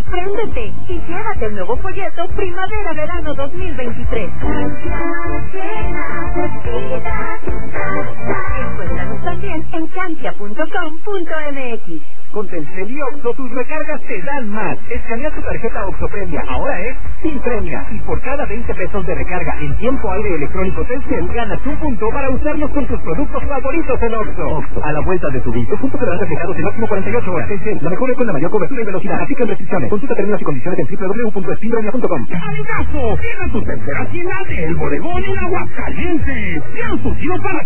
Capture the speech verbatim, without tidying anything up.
Sorpréndete y llévate el nuevo folleto Primavera-Verano dos mil veintitrés. Encuéntranos también en cantia punto com punto m x. Con Telcel y Oxxo, tus recargas te dan más. Escanea tu tarjeta Oxxo Premia, ahora es sin premia. Y por cada veinte pesos de recarga en tiempo aire electrónico Telcel, ganas un punto para usarlos con tus productos favoritos en Oxxo. Oxxo, a la vuelta de tu vida. Los puntos serán reflejados en máximo cuarenta y ocho horas. Telcel, la mejor red con la mayor cobertura y velocidad. Aplican restricciones. Consulta términos y condiciones en doble u doble u doble u punto spinremia punto com. ¡Amigazo! ¡Tiene tu tercera tienda del bodegón en Aguascalientes! ¡Tiene un surtido para